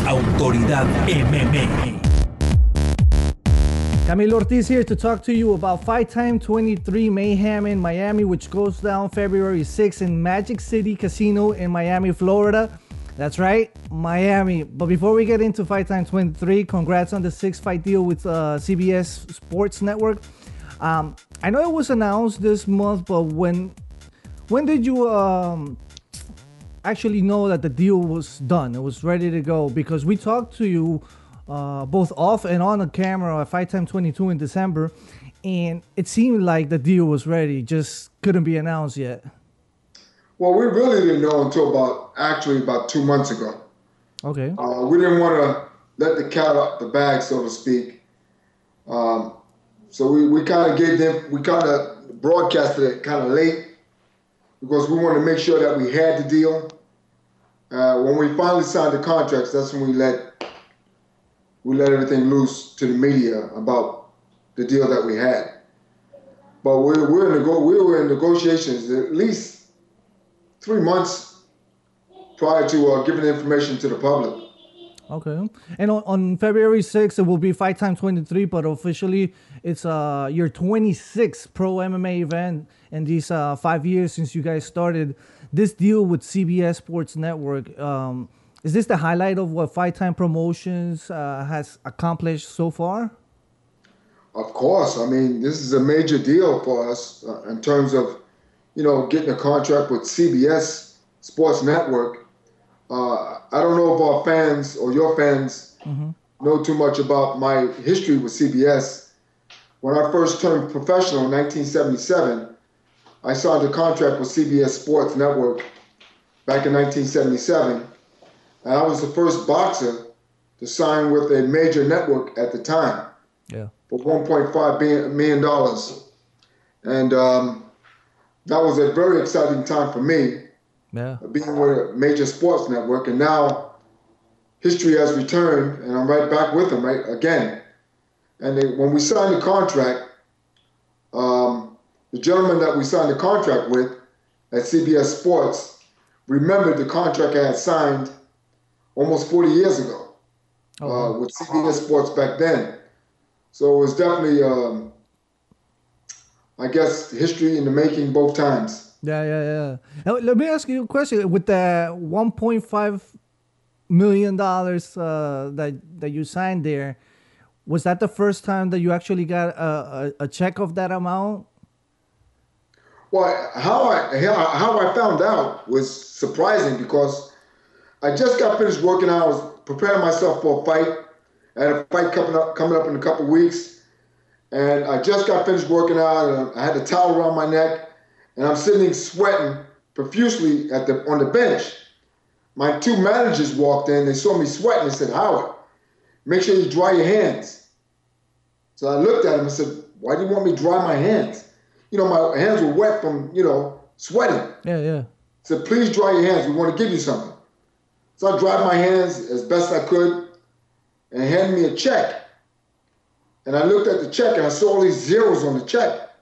Autoridad MMA. Camilo Ortiz here to talk to you about Fight Time 23 Mayhem in Miami, which goes down February 6th in Magic City Casino in Miami, Florida. That's right, Miami. But before we get into Fight Time 23, congrats on the 6-fight deal with CBS Sports Network. I know it was announced this month, but when did you actually know that the deal was done? It was ready to go, because we talked to you both off and on the camera at Fight Time 22 in December, and it seemed like the deal was ready, just couldn't be announced yet. Well, we really didn't know until about 2 months ago. Okay. We didn't want to let the cat out the bag, so to speak. So we kind of broadcasted it kind of late, because we wanted to make sure that we had the deal. When we finally signed the contracts, that's when we let everything loose to the media about the deal that we had. But we were in negotiations at least 3 months prior to giving the information to the public. Okay. And on February 6th, it will be Fight Time 23, but officially it's your 26th pro MMA event in these 5 years since you guys started this deal with CBS Sports Network. Is this the highlight of what Fight Time Promotions has accomplished so far? Of course. I mean, this is a major deal for us in terms of, getting a contract with CBS Sports Network. I don't know if our fans or your fans know too much about my history with CBS. When I first turned professional in 1977, I signed a contract with CBS Sports Network back in 1977. And I was the first boxer to sign with a major network at the time for $1.5 million. And that was a very exciting time for me, being with a major sports network. And now history has returned, and I'm right back with them again. And when we signed the contract, the gentleman that we signed the contract with at CBS Sports remembered the contract I had signed almost 40 years ago with CBS Sports back then. So it was definitely, I guess, history in the making both times. Yeah. Now, let me ask you a question. With the $1.5 million that you signed there, was that the first time that you actually got a check of that amount? Well, how I found out was surprising, because I just got finished working out. I was preparing myself for a fight. I had a fight coming up in a couple of weeks. And I just got finished working out, and I had a towel around my neck, and I'm sitting sweating profusely on the bench. My two managers walked in. They saw me sweating. They said, "Howard, make sure you dry your hands." So I looked at him and said, "Why do you want me to dry my hands?" My hands were wet from, sweating. Yeah. I said, "Please dry your hands. We want to give you something." So I dried my hands as best I could and handed me a check. And I looked at the check and I saw all these zeros on the check.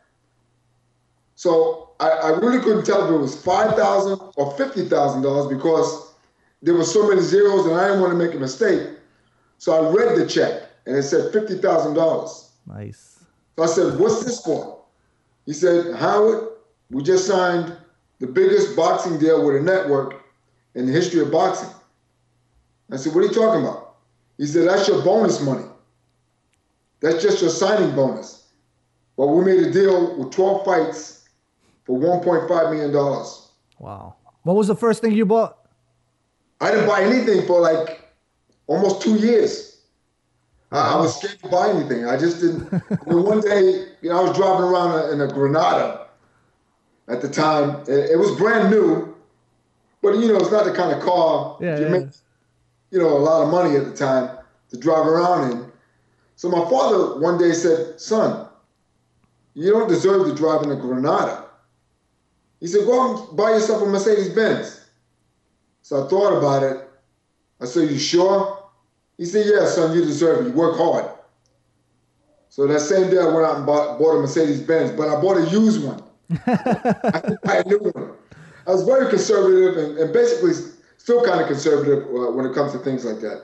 So I really couldn't tell if it was $5,000 or $50,000, because there were so many zeros and I didn't want to make a mistake. So I read the check and it said $50,000. Nice. So I said, "What's this for?" He said, "Howard, we just signed the biggest boxing deal with a network in the history of boxing." I said, "What are you talking about?" He said, "That's your bonus money. That's just your signing bonus. Well, we made a deal with 12 fights for $1.5 million. Wow. What was the first thing you bought? I didn't buy anything for like almost 2 years. I was scared to buy anything. I just didn't. One day, I was driving around in a Granada at the time. It was brand new, but it's not the kind of car you make, a lot of money at the time to drive around in. So my father one day said, "Son, you don't deserve to drive in a Granada." He said, "Go and buy yourself a Mercedes-Benz." So I thought about it. I said, "You sure?" He said, "Yeah, son, you deserve it. You work hard." So that same day I went out and bought a Mercedes-Benz, but I bought a used one. I didn't buy a new one. I was very conservative and basically still kind of conservative when it comes to things like that.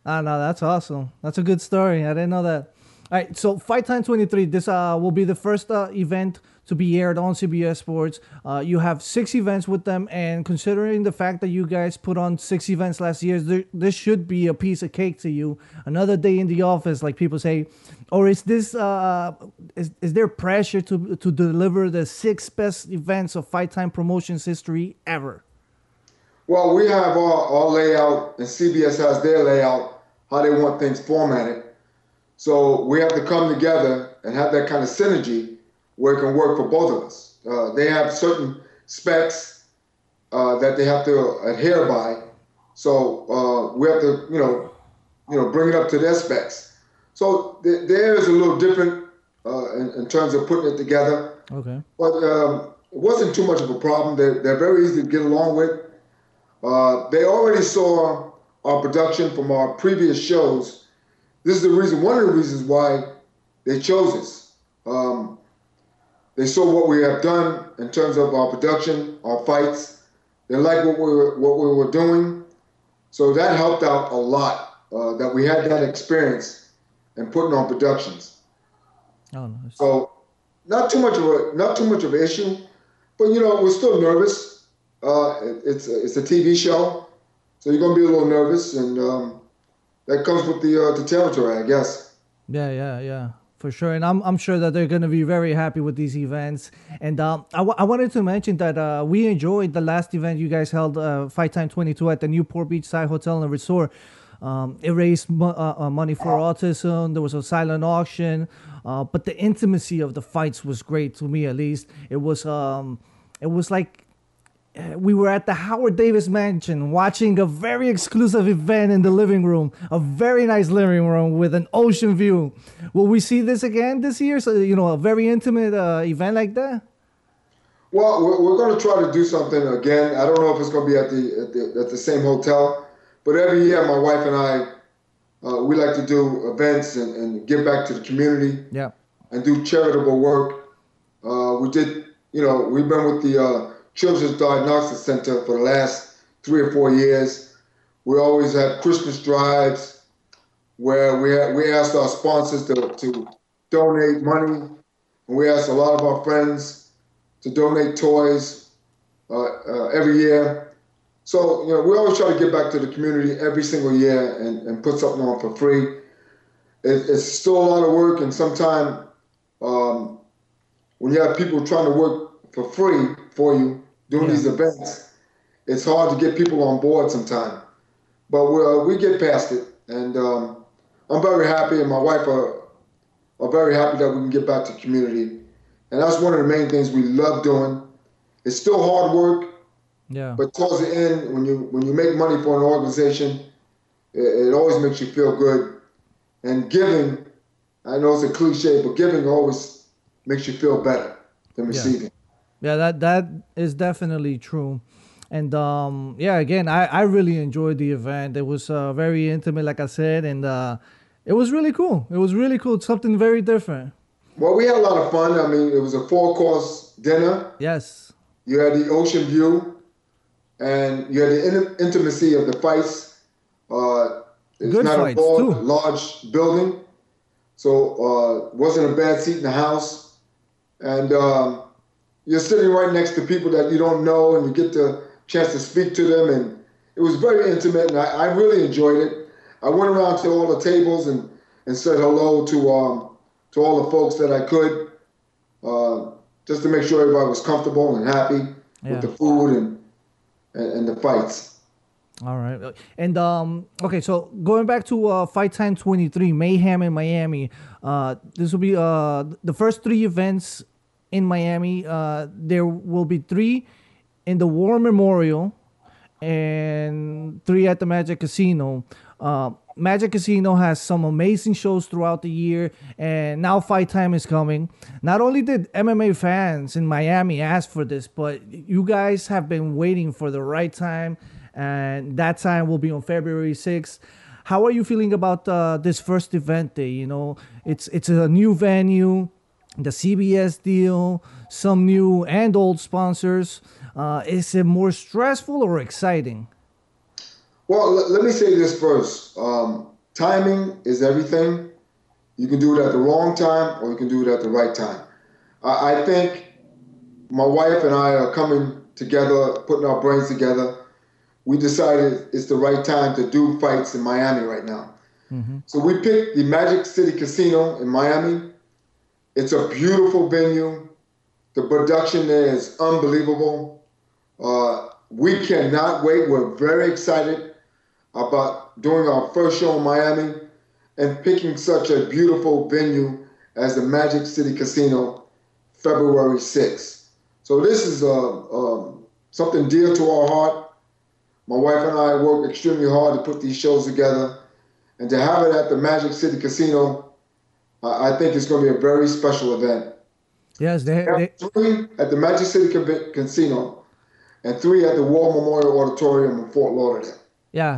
Ah, no, that's awesome. That's a good story. I didn't know that. All right, so Fight Time 23. This will be the first event to be aired on CBS Sports. You have 6 events with them, and considering the fact that you guys put on 6 events last year, this should be a piece of cake to you. Another day in the office, like people say, or is this is there pressure to deliver the 6 best events of Fight Time Promotions history ever? Well, we have our layout, and CBS has their layout, how they want things formatted. So we have to come together and have that kind of synergy where it can work for both of us. They have certain specs that they have to adhere by. So we have to, bring it up to their specs. So there is a little different in terms of putting it together. Okay. But it wasn't too much of a problem. They're very easy to get along with. They already saw our production from our previous shows. This is one of the reasons why they chose us. They saw what we have done in terms of our production, our fights. They liked what we were doing. So that helped out a lot, that we had that experience in putting on productions. Oh, nice. So not too much of an issue, but we're still nervous. It's a TV show, so you're gonna be a little nervous, and that comes with the territory, I guess. Yeah, for sure. And I'm sure that they're gonna be very happy with these events. And I wanted to mention that we enjoyed the last event you guys held, Fight Time 22, at the Newport Beachside Hotel and Resort. It raised money for autism. There was a silent auction, but the intimacy of the fights was great, to me at least. It was like we were at the Howard Davis Mansion watching a very exclusive event in the living room, a very nice living room with an ocean view. Will we see this again this year? So, a very intimate event like that? Well, we're going to try to do something again. I don't know if it's going to be at the same hotel, but every year my wife and I, we like to do events and give back to the community. Yeah. And do charitable work. We've been with the Children's Diagnostic Center for the last 3 or 4 years. We always have Christmas drives where we ask our sponsors to donate money, and we ask a lot of our friends to donate toys every year. So we always try to give back to the community every single year and put something on for free. It's still a lot of work, and sometimes when you have people trying to work for free for you doing these events, it's hard to get people on board sometimes. But we get past it, and I'm very happy, and my wife are very happy that we can get back to the community. And that's one of the main things we love doing. It's still hard work, but towards the end, when you make money for an organization, it always makes you feel good. And giving, I know it's a cliche, but giving always makes you feel better than receiving. Yeah, that is definitely true. And again, I really enjoyed the event. It was very intimate, like I said, and it was really cool. It was really cool. Something very different. Well, we had a lot of fun. I mean, it was a 4-course dinner. Yes. You had the ocean view, and you had the intimacy of the fights. It's Good not fights, a too. large building, so wasn't a bad seat in the house. And you're sitting right next to people that you don't know, and you get the chance to speak to them, and it was very intimate, and I really enjoyed it. I went around to all the tables and said hello to all the folks that I could, just to make sure everybody was comfortable and happy with the food and the fights. All right. And okay, so going back to Fight Time 23, Mayhem in Miami. This will be the first 3 events in Miami. There will be 3 in the War Memorial and 3 at the Magic Casino. Magic Casino has some amazing shows throughout the year, and now Fight Time is coming. Not only did MMA fans in Miami ask for this, but you guys have been waiting for the right time, and that time will be on February 6th. How are you feeling about this first event day? It's a new venue, the CBS deal, some new and old sponsors. Is it more stressful or exciting? Well, let me say this first. timing is everything. You can do it at the wrong time or you can do it at the right time. I think my wife and I are coming together, putting our brains together. We decided it's the right time to do fights in Miami right now. Mm-hmm. So we picked the Magic City Casino in Miami. It's a beautiful venue. The production there is unbelievable. We cannot wait. We're very excited about doing our first show in Miami and picking such a beautiful venue as the Magic City Casino, February 6th. So this is something dear to our heart. My wife and I work extremely hard to put these shows together, and to have it at the Magic City Casino, I think it's going to be a very special event. Yes, We have 3 at the Magic City Casino and 3 at the War Memorial Auditorium in Fort Lauderdale. yeah,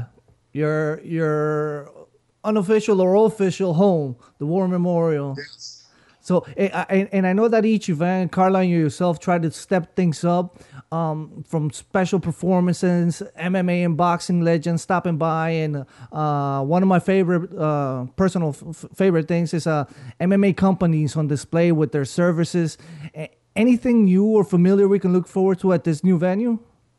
your unofficial or official home, the War Memorial. Yes. So, and I know that each event, Carla and you yourself try to step things up, from special performances, MMA and boxing legends stopping by, and one of my favorite, personal favorite things is MMA companies on display with their services. Anything new or familiar we can look forward to at this new venue?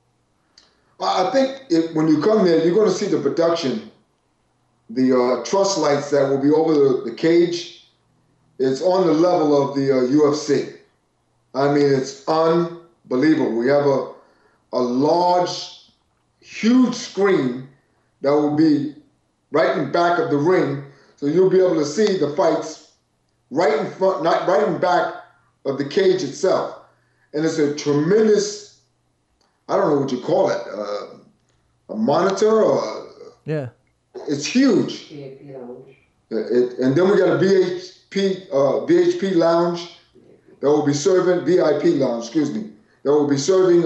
I think when you come there, you're going to see the production, the truss lights that will be over the cage. It's on the level of the UFC. I mean, it's unbelievable. We have a large, huge screen that will be right in back of the ring, so you'll be able to see the fights right in front, not right in back of the cage itself. And it's a tremendous, I don't know what you call it, a monitor or Yeah. it's huge. VIP lounge. And then we got a VHP lounge that will be serving VIP lounge. Excuse me. That will be serving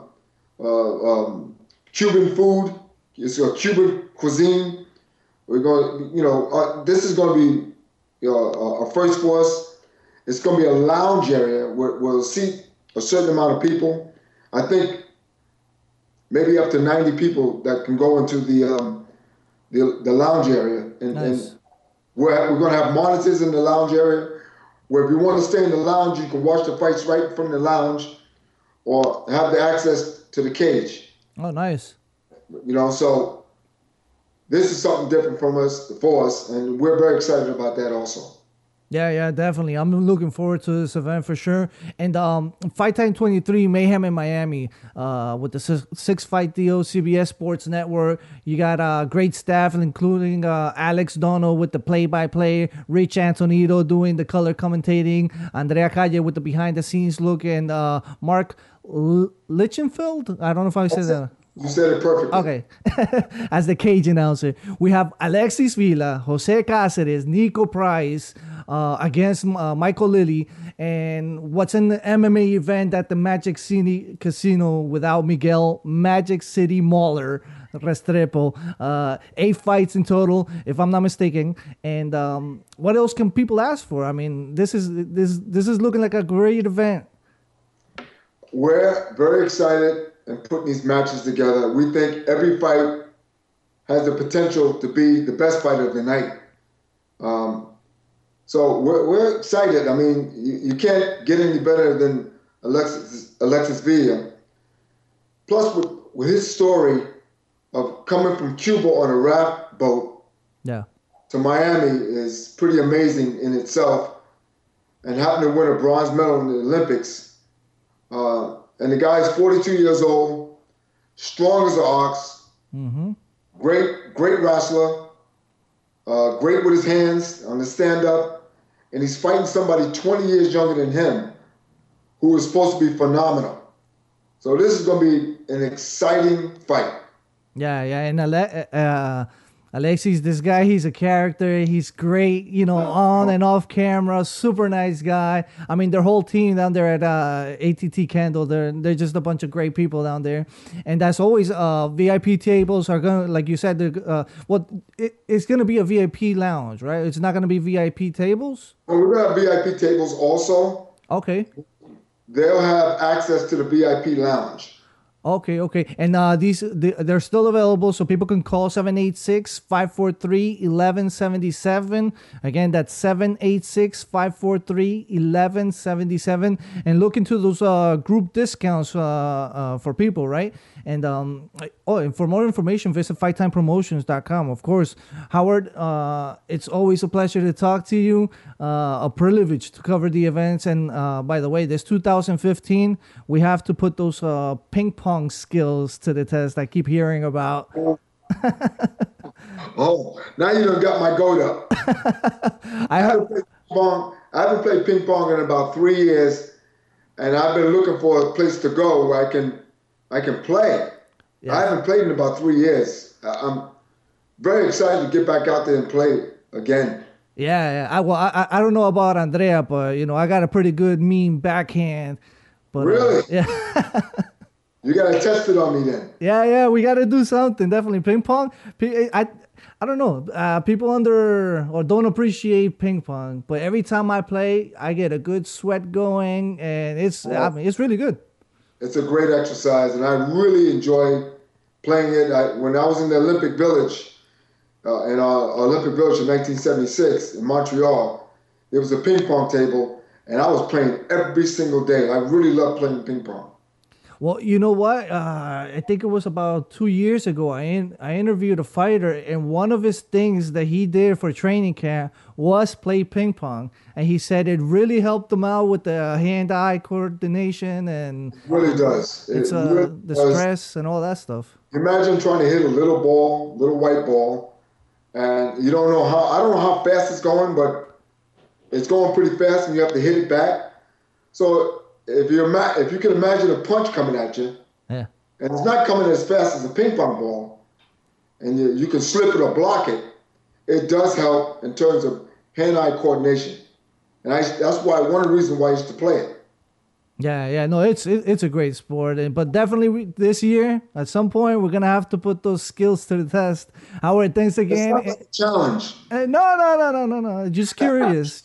Cuban food. It's a Cuban cuisine. We're going, this is going to be a first for us. It's going to be a lounge area where we'll seat a certain amount of people. I think maybe up to 90 people that can go into the lounge area. Nice. And we're going to have monitors in the lounge area where if you want to stay in the lounge, you can watch the fights right from the lounge or have the access to the cage. Oh, nice. So this is something different for us, and we're very excited about that also. Yeah, definitely. I'm looking forward to this event for sure. And Fight Time 23 Mayhem in Miami, with the six fight deal, CBS Sports Network. You got great staff, including Alex Dono with the play-by-play, Rich Antonito doing the color commentating, Andrea Calle with the behind-the-scenes look, and Mark Lichtenfeld. I don't know if I said that. You said it perfectly. Okay. As the cage announcer, we have Alexis Villa, Jose Cáceres, Nico Price against Michael Lilly, and what's in the MMA event at the Magic City Casino without Miguel, Magic City Mauler Restrepo. 8 fights in total, if I'm not mistaken. And what else can people ask for? I mean, this is looking like a great event. We're very excited and putting these matches together. We think every fight has the potential to be the best fight of the night. So we're excited. I mean, you can't get any better than Alexis Villa. Plus, with his story of coming from Cuba on a raft boat to Miami is pretty amazing in itself, and happened to win a bronze medal in the Olympics. And the guy's 42 years old, strong as an ox, great wrestler, great with his hands on the stand-up, and he's fighting somebody 20 years younger than him who is supposed to be phenomenal. So this is going to be an exciting fight. Yeah, and Alexis, this guy, he's a character. He's great, on and off camera. Super nice guy. I mean, their whole team down there at ATT Kendall, they're just a bunch of great people down there. And as always, VIP tables are going to, like you said, it's going to be a VIP lounge, right? It's not going to be VIP tables? Well, we're going to have VIP tables also. Okay. They'll have access to the VIP lounge. Okay. And they're still available, so people can call 786-543-1177. Again, that's 786-543-1177. And look into those group discounts for people, right? And and for more information, visit FightTimePromotions.com. Of course, Howard, it's always a pleasure to talk to you. A privilege to cover the events. And by the way, this 2015, we have to put those ping pong skills to the test. I keep hearing about. Oh, now you done got my goat up. I haven't played ping pong in about 3 years, and I've been looking for a place to go where I can play. Yeah. I haven't played in about 3 years. I'm very excited to get back out there and play again. Yeah. I don't know about Andrea, but I got a pretty good mean backhand. But really? Yeah. You gotta test it on me then. Yeah, we gotta do something. Definitely ping pong. I don't know. People don't appreciate ping pong, but every time I play, I get a good sweat going, and it's really good. It's a great exercise, and I really enjoy playing it. When I was in the Olympic Village, in Olympic Village in 1976 in Montreal, there was a ping pong table, and I was playing every single day. I really love playing ping pong. Well, you know what? I think it was about 2 years ago. I interviewed a fighter, and one of his things that he did for training camp was play ping pong. And he said it really helped him out with the hand-eye coordination, and it really does. The stress and all that stuff. Imagine trying to hit a little white ball, and you don't know how. I don't know how fast it's going, but it's going pretty fast, and you have to hit it back. So if you can imagine a punch coming at you, yeah, and it's not coming as fast as a ping pong ball, and you can slip it or block it, it does help in terms of hand-eye coordination. And that's one of the reasons why I used to play it. Yeah. No, it's a great sport, but definitely this year at some point we're gonna have to put those skills to the test. Howard, thanks again. It's not a challenge. No. Just curious.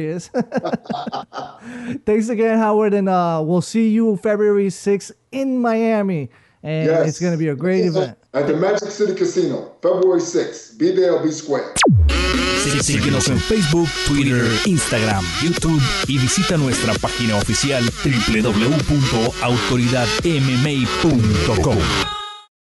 Thanks again, Howard, and we'll see you February 6th in Miami, and yes, it's gonna be a great event at the Magic City Casino, February 6th. Be there or be square. Síguenos en Facebook, Twitter, Instagram, YouTube y visita nuestra página oficial www.autoridadmma.com.